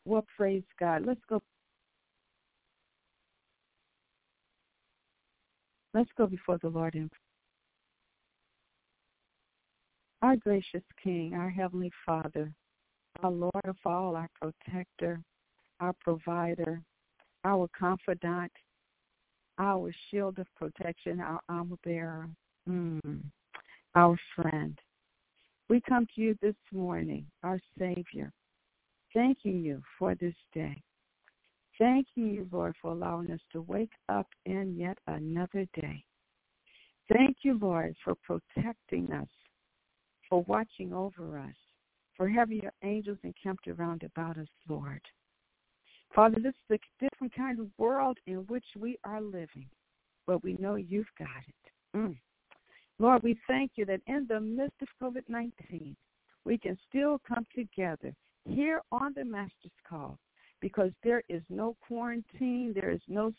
Well, praise God. Let's go before the Lord in prayer. Our gracious King, our Heavenly Father, our Lord of all, our protector, our provider, our confidant, our shield of protection, our armor bearer, our friend. We come to you this morning, our Savior, thanking you for this day. Thanking you, Lord, for allowing us to wake up in yet another day. Thank you, Lord, for protecting us, for watching over us, for having your angels encamped around about us, Lord. Father, this is a different kind of world in which we are living, but we know you've got it. Lord, we thank you that in the midst of COVID-19, we can still come together here on the Master's Call, because there is no quarantine, there is no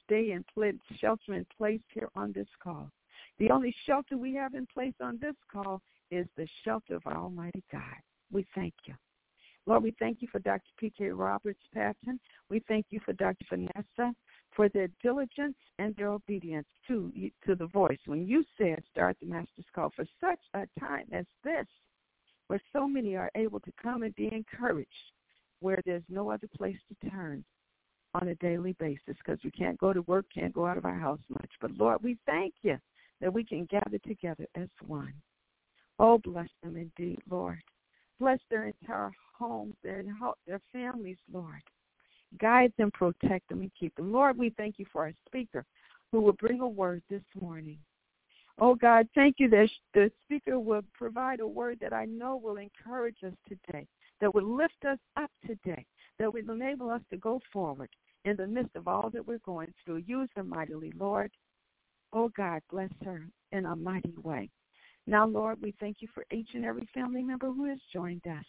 shelter in place here on this call. The only shelter we have in place on this call is the shelter of our Almighty God. We thank you. Lord, we thank you for Dr. P.K. Roberts-Patton. We thank you for Dr. Vanessa for their diligence and their obedience to the voice. When you said start the Master's Call for such a time as this, where so many are able to come and be encouraged, where there's no other place to turn on a daily basis, because we can't go to work, can't go out of our house much. But, Lord, we thank you that we can gather together as one. Oh, bless them indeed, Lord. Bless their entire homes, their families, Lord. Guide them, protect them, and keep them. Lord, we thank you for our speaker who will bring a word this morning. Oh, God, thank you that the speaker will provide a word that I know will encourage us today, that will lift us up today, that will enable us to go forward in the midst of all that we're going through. Use her mightily, Lord. Oh, God, bless her in a mighty way. Now, Lord, we thank you for each and every family member who has joined us.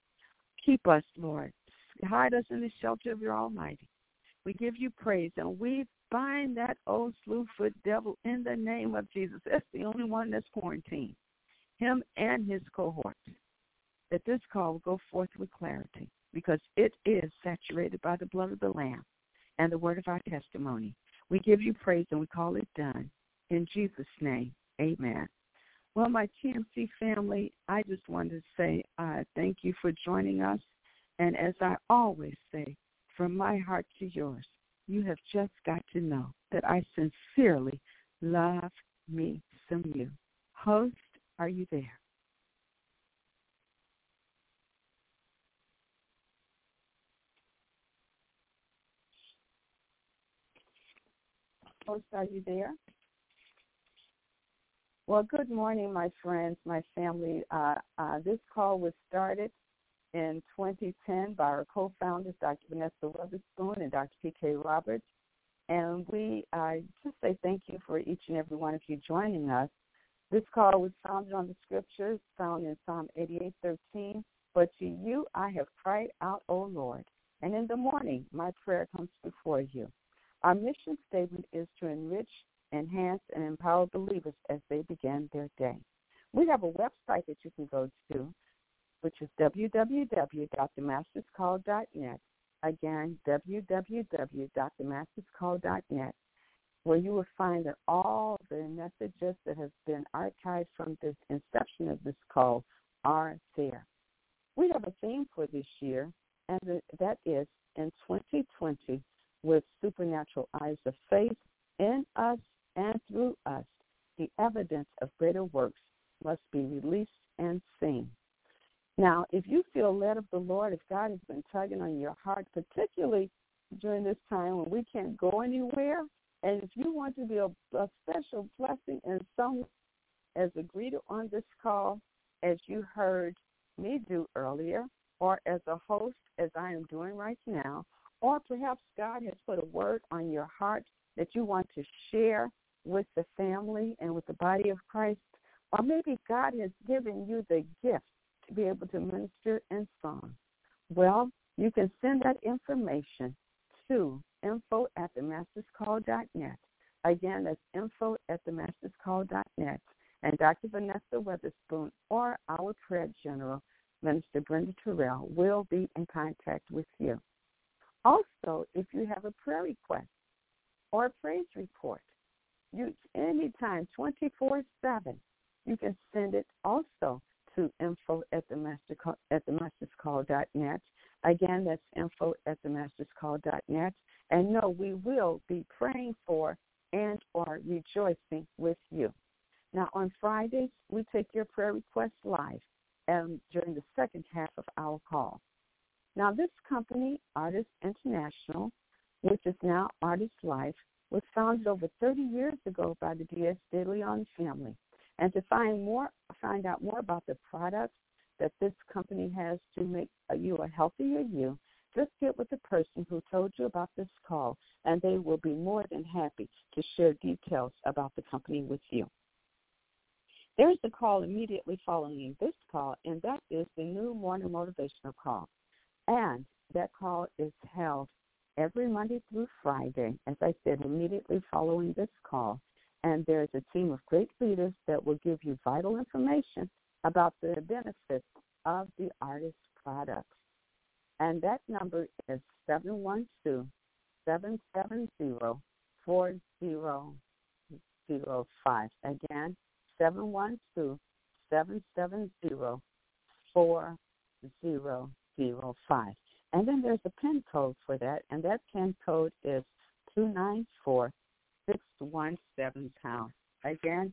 Keep us, Lord. Hide us in the shelter of your Almighty. We give you praise, and we bind that old slewfoot devil in the name of Jesus. That's the only one that's quarantined, him and his cohorts. That this call will go forth with clarity, because it is saturated by the blood of the Lamb and the word of our testimony. We give you praise, and we call it done. In Jesus' name, amen. Well, my TMC family, I just wanted to say thank you for joining us. And as I always say, from my heart to yours, you have just got to know that I sincerely love me some you. Host, are you there? Host, are you there? Well, good morning, my friends, my family. This call was started in 2010 by our co-founders, Dr. Vanessa Witherspoon and Dr. P.K. Roberts. And we just say thank you for each and every one of you joining us. This call was founded on the scriptures found in Psalm 88:13. But to you I have cried out, O Lord, and in the morning my prayer comes before you. Our mission statement is to enrich, enhance, and empower believers as they begin their day. We have a website that you can go to, which is www.themasterscall.net. Again, www.themasterscall.net, where you will find that all the messages that have been archived from the inception of this call are there. We have a theme for this year, and that is in 2020, with supernatural eyes of faith in us and through us, the evidence of greater works must be released and seen. Now, if you feel led of the Lord, if God has been tugging on your heart, particularly during this time when we can't go anywhere, and if you want to be a special blessing in some as a greeter on this call, as you heard me do earlier, or as a host, as I am doing right now, or perhaps God has put a word on your heart that you want to share with the family and with the body of Christ, or maybe God has given you the gift to be able to minister in song. Well, you can send that information to info@themasterscall.net. Again, that's info@themasterscall.net. And Dr. Vanessa Witherspoon or our prayer general, Minister Brenda Terrell, will be in contact with you. Also, if you have a prayer request or a praise report, you anytime, 24/7, you can send it also to info@themasterscall.net. Again, that's info@themasterscall.net. And no, we will be praying for and or rejoicing with you. Now, on Fridays, we take your prayer requests live during the second half of our call. Now, this company, Artist International, which is now Artist Life, was founded over 30 years ago by the Diaz de Leon family. And to find out more about the products that this company has to make you a healthier you, just get with the person who told you about this call, and they will be more than happy to share details about the company with you. There's a call immediately following this call, and that is the New Morning Motivational Call. And that call is held every Monday through Friday, as I said, immediately following this call. And there's a team of great leaders that will give you vital information about the benefits of the Artist products. And that number is 712-770-4005. Again, 712-770-4005. And then there's a PIN code for that, and that PIN code is 294-617#. Again,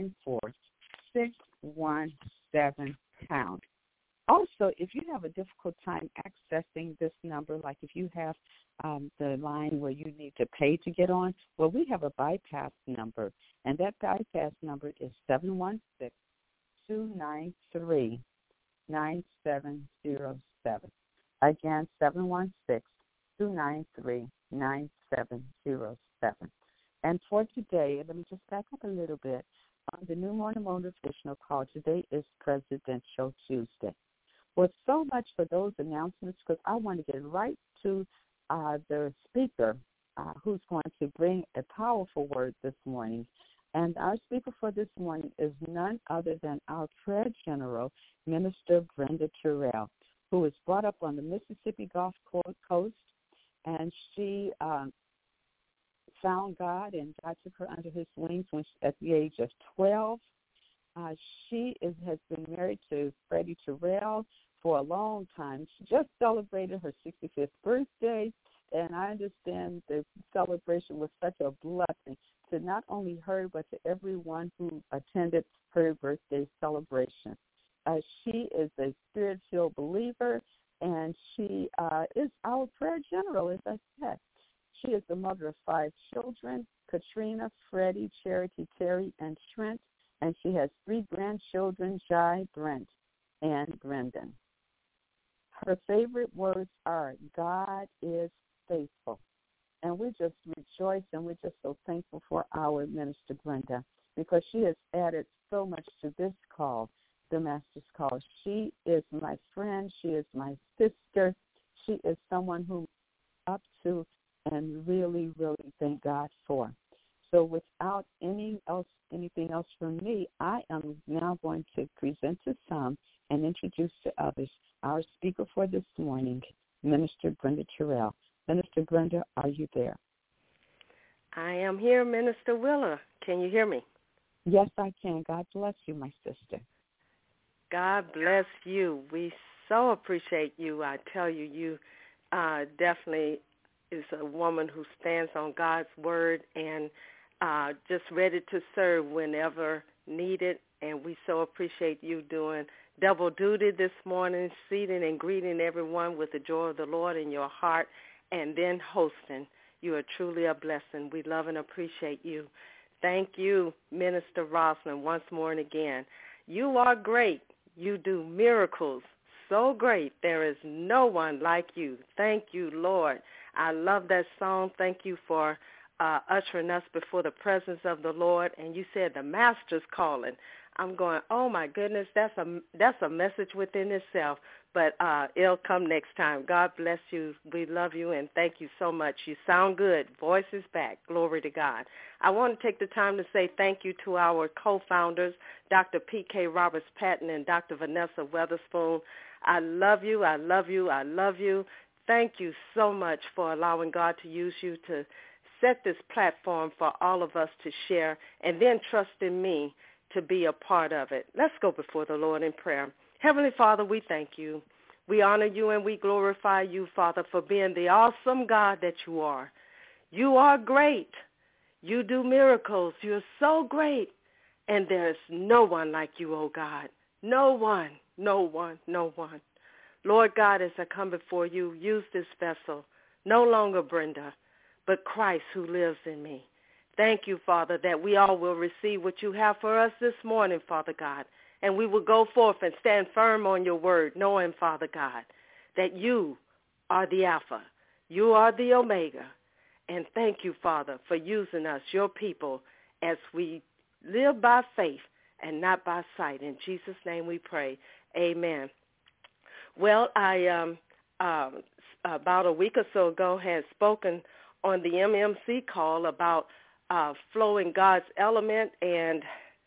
294-617#. Also, if you have a difficult time accessing this number, like if you have the line where you need to pay to get on, well, we have a bypass number, and that bypass number is 716-293-9707. Again, 716-293-9707. And for today, let me just back up a little bit. On the New Morning Motivational Call, today is Presidential Tuesday. Well, so much for those announcements, because I want to get right to the speaker who's going to bring a powerful word this morning. And our speaker for this morning is none other than our prayer general, Minister Brenda Terrell, who was brought up on the Mississippi Gulf Coast, and she found God, and God took her under his wings at the age of 12. She has been married to Freddie Terrell for a long time. She just celebrated her 65th birthday, and I understand the celebration was such a blessing to not only her, but to everyone who attended her birthday celebration. She is a spirit-filled believer, and she is our prayer general, as I said. She is the mother of 5 children, Katrina, Freddie, Charity, Terry, and Trent, and she has 3 grandchildren, Jai, Brent, and Brendan. Her favorite words are, God is faithful. And we just rejoice, and we're just so thankful for our Minister Brenda, because she has added so much to this call, the Master's Call. She is my friend. She is my sister. She is someone who I'm up to and really, really thank God for. So without anything else from me, I am now going to present to some and introduce to others our speaker for this morning, Minister Brenda Terrell. Minister Brenda, are you there? I am here, Minister Willa. Can you hear me? Yes, I can. God bless you, my sister. God bless you. We so appreciate you. I tell you, you definitely is a woman who stands on God's word and just ready to serve whenever needed. And we so appreciate you doing double duty this morning, seating and greeting everyone with the joy of the Lord in your heart, and then hosting. You are truly a blessing. We love and appreciate you. Thank you, Minister Roslyn, once more and again. You are great. You do miracles so great. There is no one like you. Thank you, Lord. I love that song. Thank you for ushering us before the presence of the Lord. And you said the Master's calling. I'm going, oh, my goodness, that's a message within itself. But it'll come next time. God bless you. We love you, and thank you so much. You sound good. Voice is back. Glory to God. I want to take the time to say thank you to our co-founders, Dr. P.K. Roberts-Patton and Dr. Vanessa Weatherspoon. I love you. I love you. I love you. thank you so much for allowing God to use you to set this platform for all of us to share, and then trust in me to be a part of it. Let's go before the Lord in prayer. Heavenly Father, we thank you. We honor you and we glorify you, Father, for being the awesome God that you are. You are great. You do miracles. You're so great. And there's no one like you, oh God. No one, no one, no one. Lord God, as I come before you, use this vessel, no longer Brenda, but Christ who lives in me. Thank you, Father, that we all will receive what you have for us this morning, Father God. And we will go forth and stand firm on your word, knowing, Father God, that you are the Alpha. You are the Omega. And thank you, Father, for using us, your people, as we live by faith and not by sight. In Jesus' name we pray. Amen. Well, I about a week or so ago had spoken on the MMC call about flowing God's element, and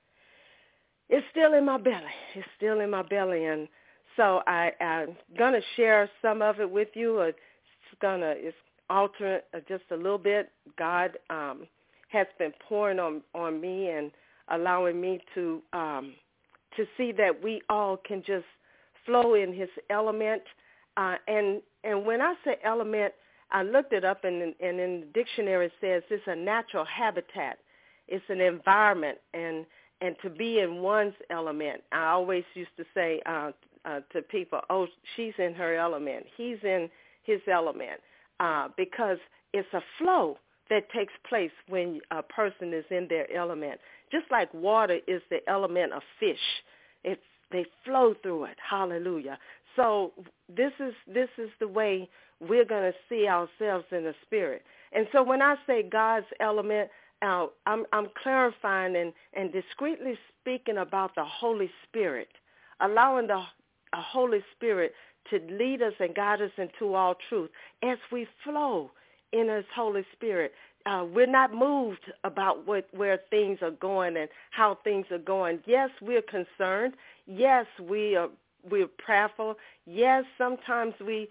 it's still in my belly. It's still in my belly, and so I'm going to share some of it with you. It's alternate just a little bit. God has been pouring on me and allowing me to see that we all can just flow in his element. And when I say element, I looked it up, and in the dictionary it says it's a natural habitat. It's an environment, and to be in one's element. I always used to say to people, oh, she's in her element. He's in his element, because it's a flow that takes place when a person is in their element. Just like water is the element of fish. They flow through it. Hallelujah. So this is the way we're going to see ourselves in the spirit. And so when I say God's element, I'm clarifying and discreetly speaking about the Holy Spirit, allowing the Holy Spirit to lead us and guide us into all truth as we flow in his Holy Spirit. We're not moved about where things are going and how things are going. Yes, we're concerned. Yes, we're prayerful. Yes, sometimes we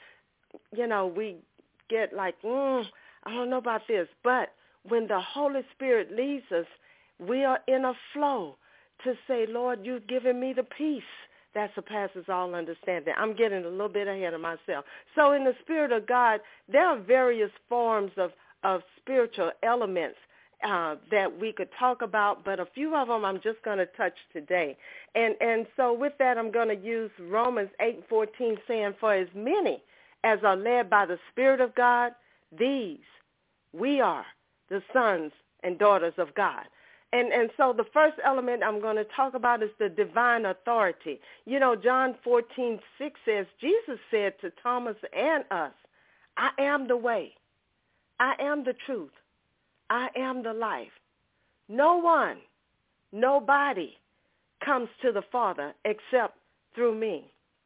get like, I don't know about this. But when the Holy Spirit leads us, we are in a flow to say, Lord, you've given me the peace that surpasses all understanding. I'm getting a little bit ahead of myself. So in the Spirit of God, there are various forms of spiritual elements that we could talk about, but a few of them I'm just going to touch today. And so with that, I'm going to use Romans 8:14, saying, for as many as are led by the Spirit of God, these we are the sons and daughters of God. And so the first element I'm going to talk about is the divine authority. You know, John 14:6 says, Jesus said to Thomas and us, I am the way, I am the truth, I am the life. No one, nobody comes to the Father except through me.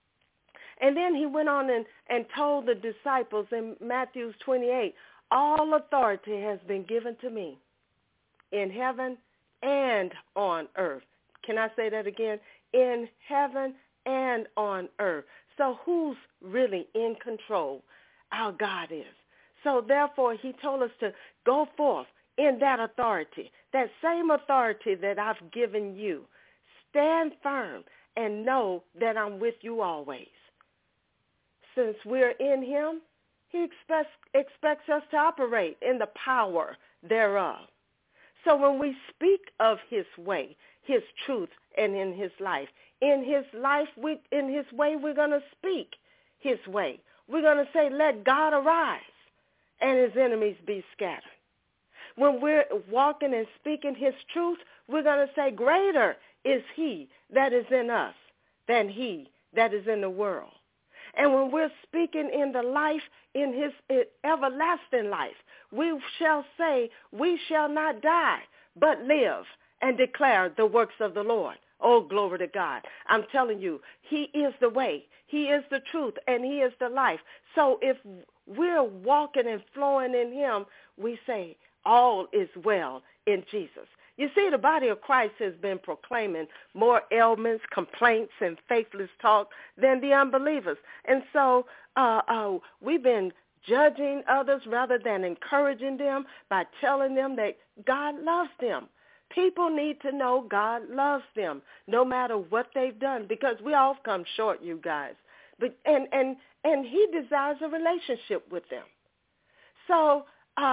And then he went on and told the disciples in Matthew 28, all authority has been given to me in heaven and on earth. Can I say that again? In heaven and on earth. So who's really in control? Our God is. So therefore, he told us to go forth in that authority, that same authority that I've given you. Stand firm and know that I'm with you always. Since we're in him, he expects us to operate in the power thereof. So when we speak of his way, his truth, and in his life, in his way, we're going to speak his way. We're going to say, let God arise and his enemies be scattered. When we're walking and speaking his truth, we're going to say, greater is he that is in us than he that is in the world. And when we're speaking in the life, in his everlasting life, we shall say, we shall not die, but live and declare the works of the Lord. Oh, glory to God. I'm telling you, he is the way, he is the truth, and he is the life. So if we're walking and flowing in him, we say, all is well in Jesus. You see, the body of Christ has been proclaiming more ailments, complaints, and faithless talk than the unbelievers. And so we've been judging others rather than encouraging them by telling them that God loves them. People need to know God loves them no matter what they've done, because we all come short, you guys. But and he desires a relationship with them. So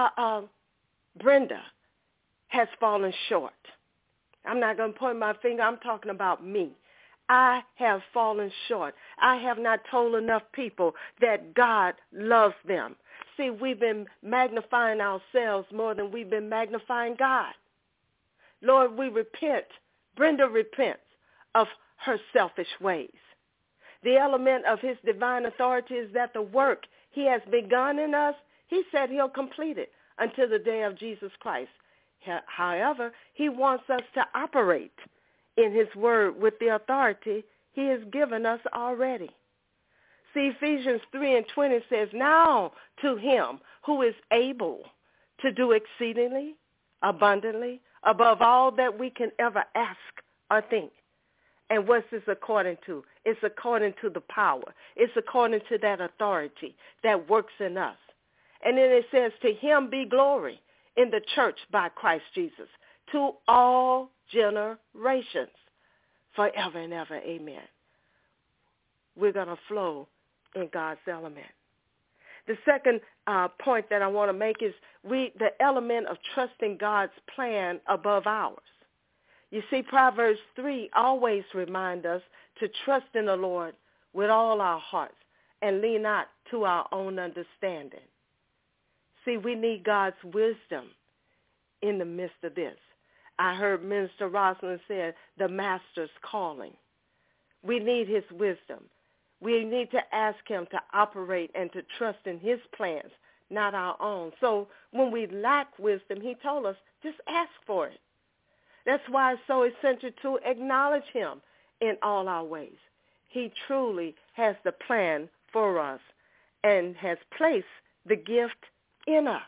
Brenda has fallen short. I'm not going to point my finger. I'm talking about me. I have fallen short. I have not told enough people that God loves them. See, we've been magnifying ourselves more than we've been magnifying God. Lord, we repent. Brenda repents of her selfish ways. The element of his divine authority is that the work he has begun in us, he said he'll complete it until the day of Jesus Christ. However, he wants us to operate in his word with the authority he has given us already. See, Ephesians 3:20 says, now to him who is able to do exceedingly, abundantly, above all that we can ever ask or think. And what's this according to? It's according to the power. It's according to that authority that works in us. And then it says, to him be glory in the church by Christ Jesus, to all generations, forever and ever. Amen. We're going to flow in God's element. The second point that I want to make is the element of trusting God's plan above ours. You see, Proverbs 3 always reminds us to trust in the Lord with all our hearts and lean not to our own understanding. See, we need God's wisdom in the midst of this. I heard Minister Rosalind say the master's calling. We need his wisdom. We need to ask him to operate and to trust in his plans, not our own. So when we lack wisdom, he told us, just ask for it. That's why it's so essential to acknowledge him in all our ways. He truly has the plan for us and has placed the gift in us.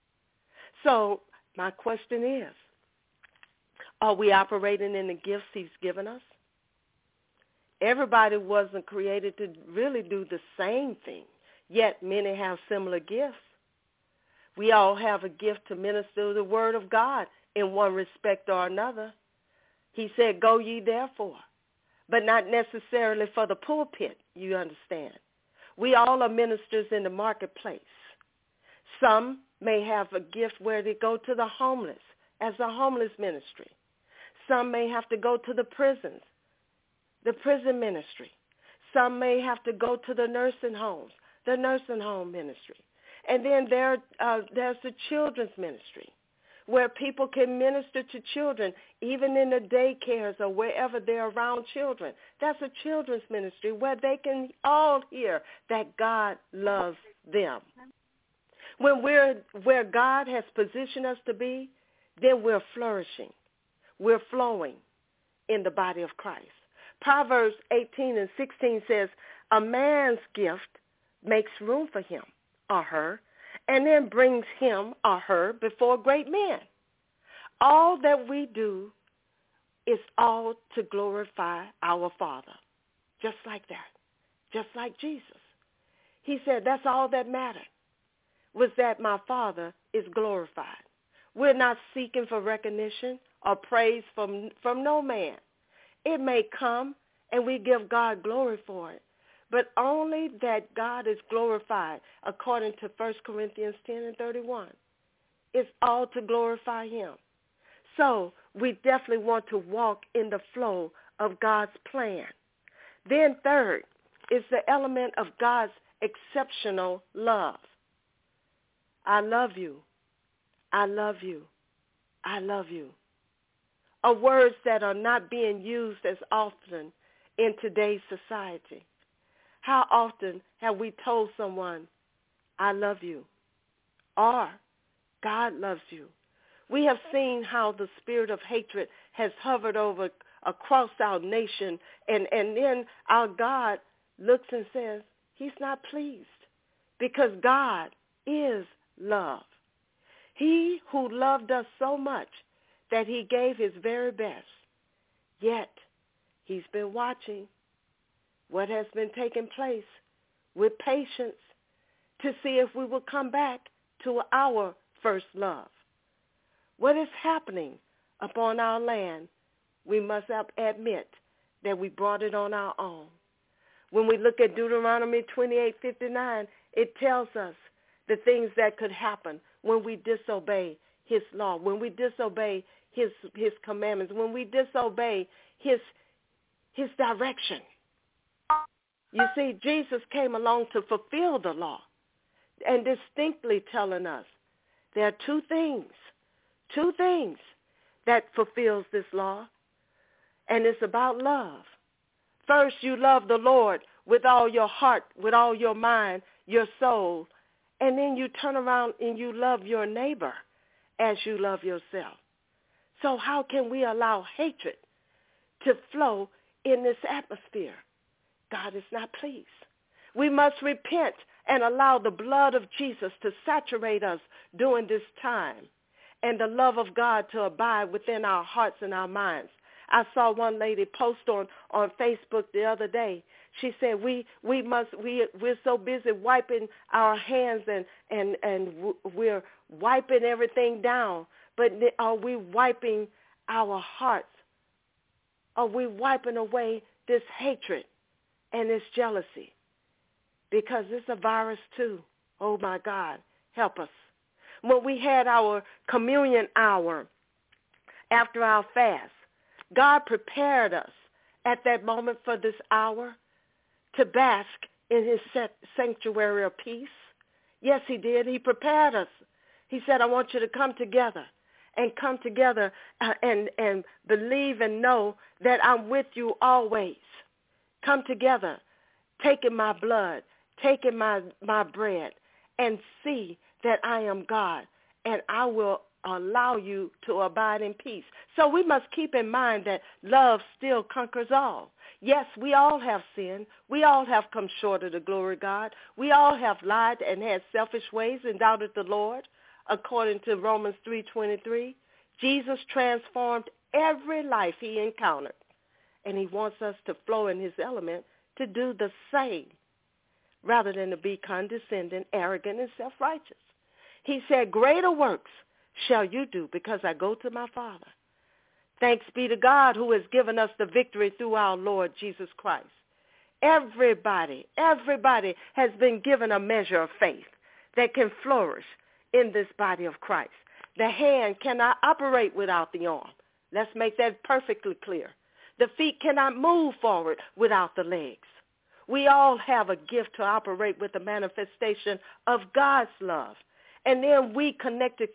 So my question is, are we operating in the gifts he's given us? Everybody wasn't created to really do the same thing, yet many have similar gifts. We all have a gift to minister the word of God in one respect or another. He said, go ye therefore, but not necessarily for the pulpit, you understand. We all are ministers in the marketplace. Some may have a gift where they go to the homeless as a homeless ministry. Some may have to go to the prisons, the prison ministry. Some may have to go to the nursing homes, the nursing home ministry. And then there's the children's ministry, where people can minister to children, even in the daycares or wherever they're around children. That's a children's ministry where they can all hear that God loves them. When we're where God has positioned us to be, then we're flourishing. We're flowing in the body of Christ. Proverbs 18:16 says, a man's gift makes room for him or her, and then brings him or her before great men. All that we do is all to glorify our Father, just like that, just like Jesus. He said that's all that mattered, was that my Father is glorified. We're not seeking for recognition or praise from no man. It may come, and we give God glory for it, but only that God is glorified according to 1 Corinthians 10:31. It's all to glorify him. So we definitely want to walk in the flow of God's plan. Then third is the element of God's exceptional love. I love you. I love you. I love you. Are words that are not being used as often in today's society. How often have we told someone, I love you, or God loves you? We have seen how the spirit of hatred has hovered over across our nation, and then our God looks and says, he's not pleased, because God is love. He who loved us so much that he gave his very best. Yet, he's been watching what has been taking place with patience to see if we will come back to our first love. What is happening upon our land, we must admit that we brought it on our own. When we look at Deuteronomy 28:59, it tells us the things that could happen when we disobey his law, when we disobey his commandments, when we disobey his direction. You see, Jesus came along to fulfill the law and distinctly telling us there are two things that fulfills this law, and it's about love. First, you love the Lord with all your heart, with all your mind, your soul, and then you turn around and you love your neighbor as you love yourself. So how can we allow hatred to flow in this atmosphere? God is not pleased. We must repent and allow the blood of Jesus to saturate us during this time and the love of God to abide within our hearts and our minds. I saw one lady post on Facebook the other day. She said, we're so busy wiping our hands and we're wiping everything down, but are we wiping our hearts? Are we wiping away this hatred and this jealousy? Because it's a virus too. Oh my God, help us. When we had our communion hour after our fast, God prepared us at that moment for this hour to bask in his sanctuary of peace. Yes, he did. He prepared us. He said, I want you to come together and believe and know that I'm with you always. Come together, taking my blood, taking my bread, and see that I am God, and I will allow you to abide in peace. So we must keep in mind that love still conquers all. Yes, we all have sinned. We all have come short of the glory of God. We all have lied and had selfish ways and doubted the Lord, according to Romans 3:23. Jesus transformed every life he encountered, and he wants us to flow in his element to do the same, rather than to be condescending, arrogant, and self-righteous. He said, greater works shall you do because I go to my Father. Thanks be to God who has given us the victory through our Lord Jesus Christ. Everybody has been given a measure of faith that can flourish in this body of Christ. The hand cannot operate without the arm. Let's make that perfectly clear. The feet cannot move forward without the legs. We all have a gift to operate with the manifestation of God's love. And then we connected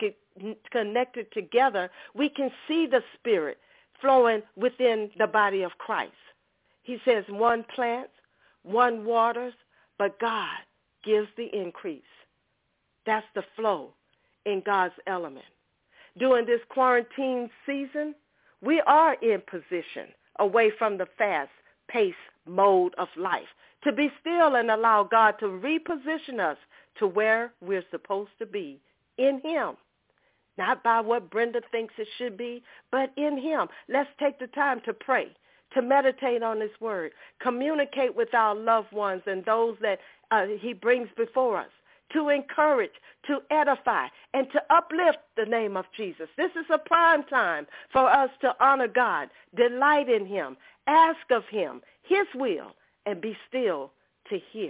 together, we can see the Spirit flowing within the body of Christ. He says one plants, one waters, but God gives the increase. That's the flow in God's element. During this quarantine season, we are in position away from the fast-paced mode of life to be still and allow God to reposition us to where we're supposed to be in him. Not by what Brenda thinks it should be, but in him. Let's take the time to pray, to meditate on his word, communicate with our loved ones and those that he brings before us, to encourage, to edify, and to uplift the name of Jesus. This is a prime time for us to honor God, delight in him, ask of him his will, and be still to hear.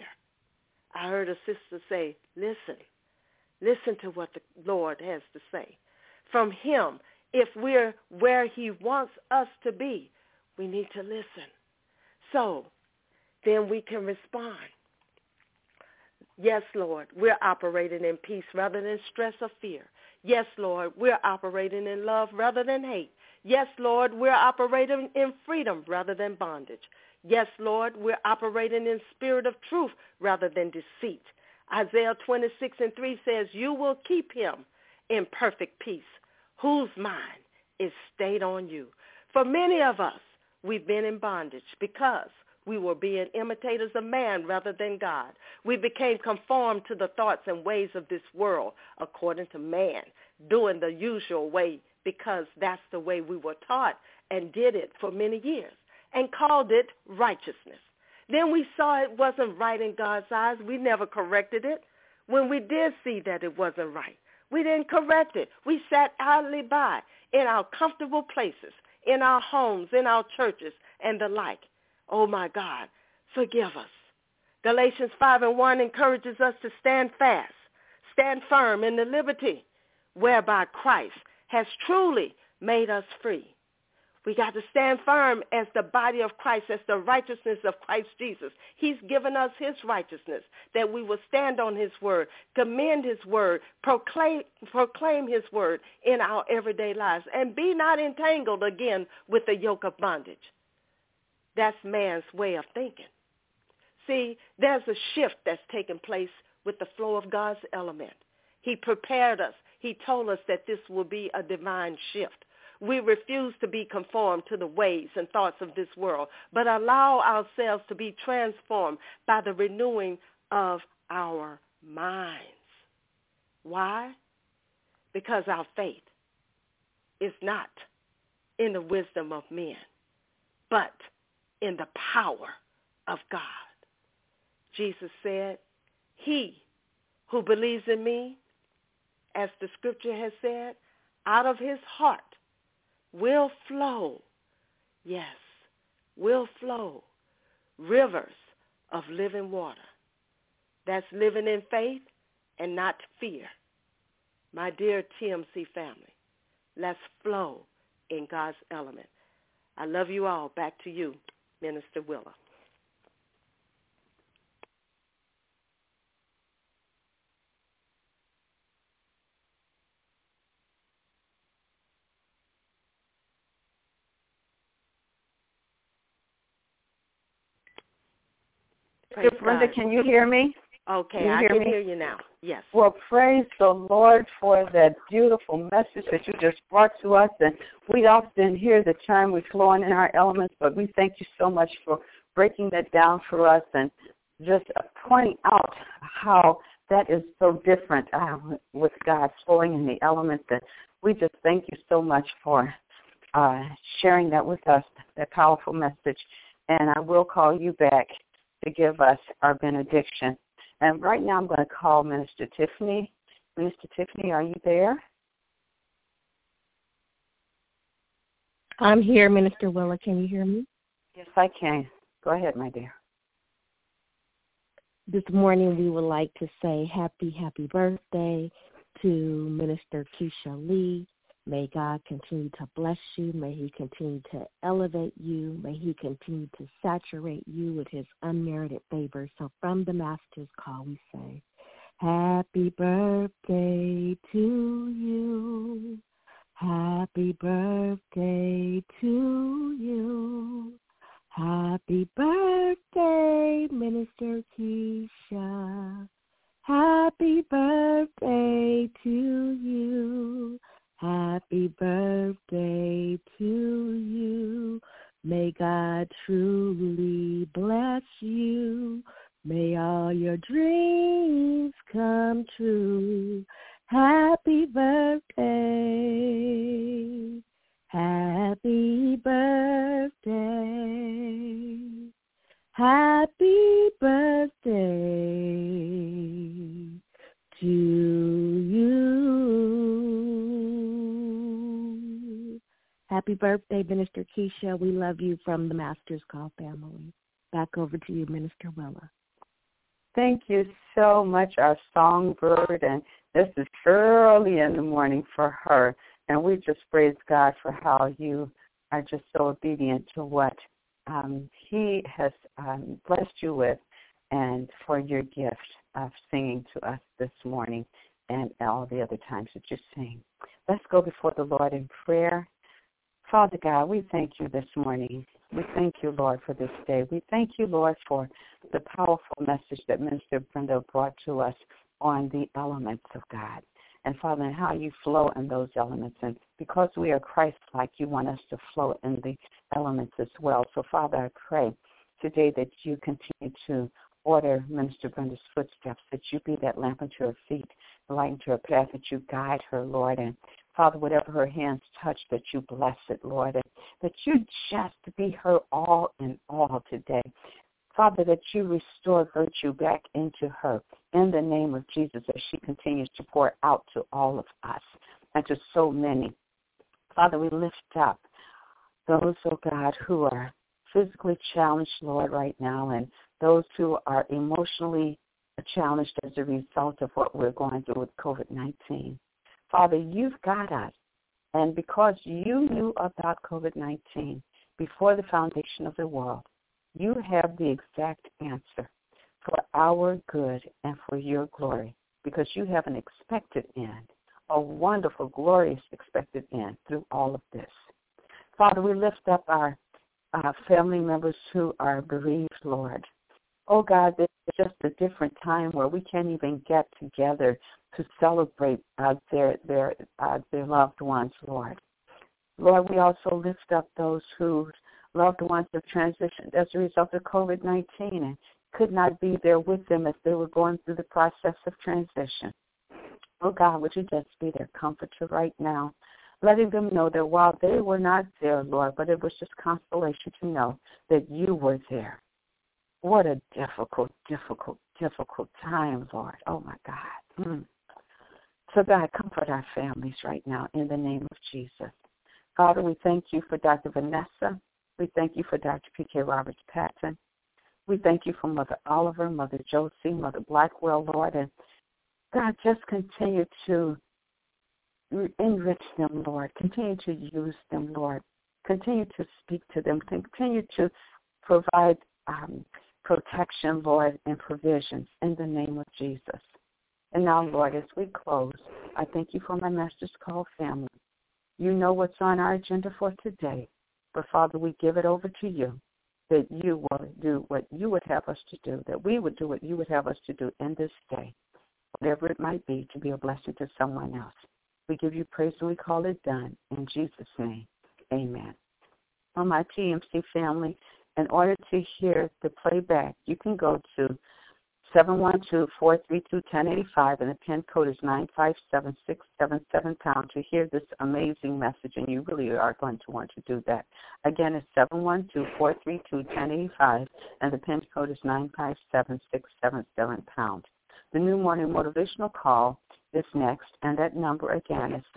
I heard a sister say, listen to what the Lord has to say. From him, if we're where he wants us to be, we need to listen. So then we can respond. Yes, Lord, we're operating in peace rather than stress or fear. Yes, Lord, we're operating in love rather than hate. Yes, Lord, we're operating in freedom rather than bondage. Yes, Lord, we're operating in spirit of truth rather than deceit. Isaiah 26:3 says, you will keep him in perfect peace, whose mind is stayed on you. For many of us, we've been in bondage because we were being imitators of man rather than God. We became conformed to the thoughts and ways of this world according to man, doing the usual way because that's the way we were taught and did it for many years and called it righteousness. Then we saw it wasn't right in God's eyes. We never corrected it. When we did see that it wasn't right, we didn't correct it. We sat idly by in our comfortable places, in our homes, in our churches, and the like. Oh, my God, forgive us. Galatians 5:1 encourages us to stand fast, stand firm in the liberty whereby Christ has truly made us free. We got to stand firm as the body of Christ, as the righteousness of Christ Jesus. He's given us his righteousness, that we will stand on his word, commend his word, proclaim his word in our everyday lives, and be not entangled again with the yoke of bondage. That's man's way of thinking. See, there's a shift that's taken place with the flow of God's element. He prepared us. He told us that this will be a divine shift. We refuse to be conformed to the ways and thoughts of this world, but allow ourselves to be transformed by the renewing of our minds. Why? Because our faith is not in the wisdom of men, but in the power of God. Jesus said, he who believes in me, as the scripture has said, out of his heart will flow, yes, will flow rivers of living water. That's living in faith and not fear. My dear TMC family, let's flow in God's element. I love you all. Back to you, Minister Willa. Brenda, can you hear me? Okay, I can hear you now. Yes. Well, praise the Lord for that beautiful message that you just brought to us. And we often hear the term we're flowing in our elements, but we thank you so much for breaking that down for us and just pointing out how that is so different with God flowing in the elements. And we just thank you so much for sharing that with us, that powerful message. And I will call you back to give us our benediction. And right now I'm going to call Minister Tiffany. Minister Tiffany, are you there? I'm here, Minister Willa. Can you hear me? Yes, I can. Go ahead, my dear. This morning we would like to say happy birthday to Minister Keisha Lee. May God continue to bless you. May he continue to elevate you. May he continue to saturate you with his unmerited favor. So from the Master's Call, we say, happy birthday to you. Happy birthday to you. Happy birthday, Minister Keisha. Happy birthday to you. Happy birthday to you. May God truly bless you. May all your dreams come true. Happy birthday. Happy birthday. Happy birthday to you. Happy birthday, Minister Keisha. We love you from the Master's Call family. Back over to you, Minister Willa. Thank you so much, our songbird. And this is early in the morning for her. And we just praise God for how you are just so obedient to what he has blessed you with, and for your gift of singing to us this morning and all the other times that you sing. Let's go before the Lord in prayer. Father God, we thank you this morning. We thank you, Lord, for this day. We thank you, Lord, for the powerful message that Minister Brenda brought to us on the elements of God. And, Father, and how you flow in those elements. And because we are Christ-like, you want us to flow in the elements as well. So, Father, I pray today that you continue to order Minister Brenda's footsteps, that you be that lamp unto her feet, the light unto her path, that you guide her, Lord. And Father, whatever her hands touch, that you bless it, Lord, and that you just be her all in all today. Father, that you restore virtue back into her in the name of Jesus as she continues to pour out to all of us and to so many. Father, we lift up those, oh God, who are physically challenged, Lord, right now, and those who are emotionally challenged as a result of what we're going through with COVID-19. Father, you've got us. And because you knew about COVID-19 before the foundation of the world, you have the exact answer for our good and for your glory, because you have an expected end, a wonderful, glorious expected end through all of this. Father, we lift up our family members who are bereaved, Lord. Oh, God, this is just a different time where we can't even get together to celebrate their loved ones, Lord. Lord, we also lift up those whose loved ones have transitioned as a result of COVID-19 and could not be there with them as they were going through the process of transition. Oh, God, would you just be their comforter right now, letting them know that while they were not there, Lord, but it was just consolation to know that you were there. What a difficult time, Lord. Oh, my God. So, God, comfort our families right now in the name of Jesus. Father, we thank you for Dr. Vanessa. We thank you for Dr. P.K. Roberts-Patton. We thank you for Mother Oliver, Mother Josie, Mother Blackwell, Lord. And, God, just continue to enrich them, Lord. Continue to use them, Lord. Continue to speak to them. Continue to provide protection, Lord, and provisions in the name of Jesus. And now, Lord, as we close, I thank you for my Master's Call family. You know what's on our agenda for today. But, Father, we give it over to you, that you will do what you would have us to do, that we would do what you would have us to do in this day, whatever it might be, to be a blessing to someone else. We give you praise and we call it done. In Jesus' name, amen. On my TMC family, in order to hear the playback, you can go to 712-432-1085, and the PIN code is 957677 pound to hear this amazing message, and you really are going to want to do that. Again, it's 712-432-1085, and the PIN code is 957677 pound. The New Morning Motivational Call is next, and that number again is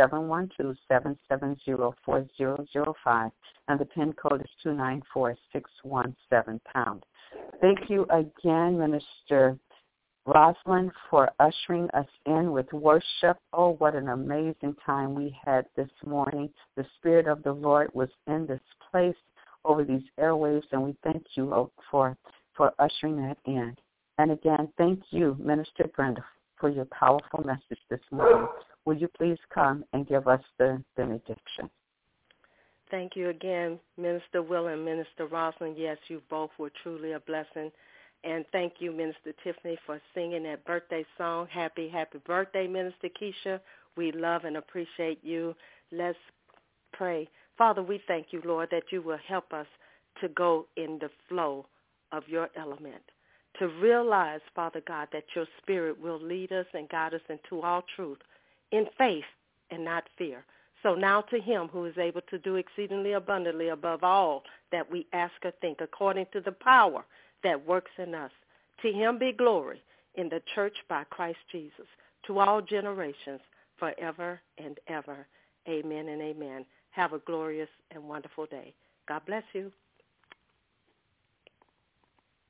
712-770-4005, and the PIN code is 294617 pound. Thank you again, Minister Rosalind, for ushering us in with worship. Oh, what an amazing time we had this morning. The Spirit of the Lord was in this place over these airwaves, and we thank you for ushering that in. And again, thank you, Minister Brenda, for your powerful message this morning. Will you please come and give us the benediction? Thank you again, Minister Will and Minister Rosalind. Yes, you both were truly a blessing. And thank you, Minister Tiffany, for singing that birthday song. Happy, happy birthday, Minister Keisha. We love and appreciate you. Let's pray. Father, we thank you, Lord, that you will help us to go in the flow of your element, to realize, Father God, that your Spirit will lead us and guide us into all truth in faith and not fear. So now to him who is able to do exceedingly abundantly above all that we ask or think, according to the power that works in us, to him be glory in the church by Christ Jesus, to all generations, forever and ever. Amen and amen. Have a glorious and wonderful day. God bless you.